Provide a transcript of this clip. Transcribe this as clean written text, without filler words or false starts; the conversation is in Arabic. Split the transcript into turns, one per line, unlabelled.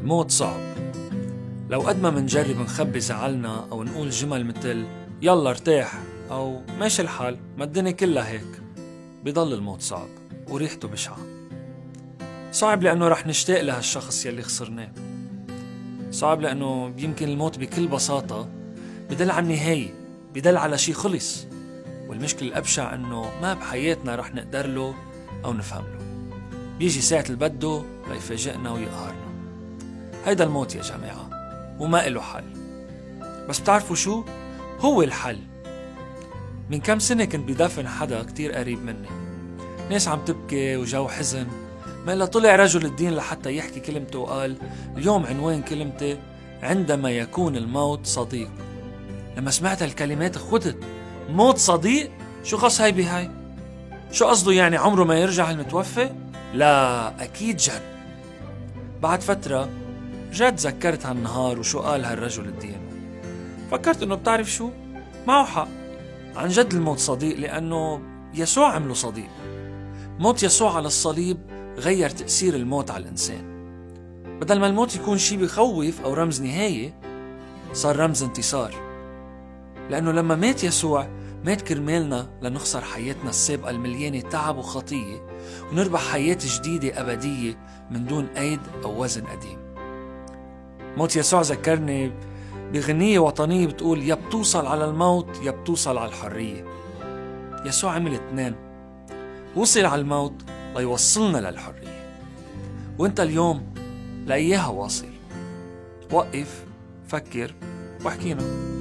الموت صعب. لو قد ما منجرب نخبي زعلنا أو نقول جمل مثل يلا ارتاح أو ماشي الحال ما الدنيا كلها هيك، بيضل الموت صعب وريحته بشعة. صعب لأنه رح نشتاق لهالشخص يلي خسرناه. صعب لأنه يمكن الموت بكل بساطة بدل على النهاية، بدل على شي خلص. والمشكلة الأبشع أنه ما بحياتنا رح نقدر له أو نفهم له. بيجي ساعة البدو ليفاجئنا ويقهرنا. هيدا الموت يا جماعة، وما إله حل. بس بتعرفوا شو؟ هو الحل. من كم سنة كنت بدفن حدا كتير قريب مني، ناس عم تبكي وجو حزن، ما إلا طلع رجل الدين لحتى يحكي كلمته وقال اليوم عنوان كلمتي عندما يكون الموت صديق. لما سمعت الكلمات خدت موت صديق؟ شو قص هاي بهاي؟ شو قصده يعني عمره ما يرجع المتوفى؟ لا أكيد جن. بعد فترة جد ذكرت هالنهار وشو قال هالرجل الدين، فكرت انه بتعرف شو؟ معه حق، عن جد الموت صديق، لأنه يسوع عمله صديق. موت يسوع على الصليب غير تأثير الموت على الإنسان. بدل ما الموت يكون شي بخوف أو رمز نهاية، صار رمز انتصار. لأنه لما مات يسوع مات كرمالنا لنخسر حياتنا السابقة المليانة تعب وخطية، ونربح حياة جديدة أبدية من دون قيد أو وزن قديم. موت يسوع ذكرني بغنية وطنية بتقول يا بتوصل على الموت يا بتوصل على الحرية. يسوع عمل اتنين، وصل على الموت ليوصلنا للحرية، وانت اليوم لأيها واصل. وقف، فكر، واحكينا.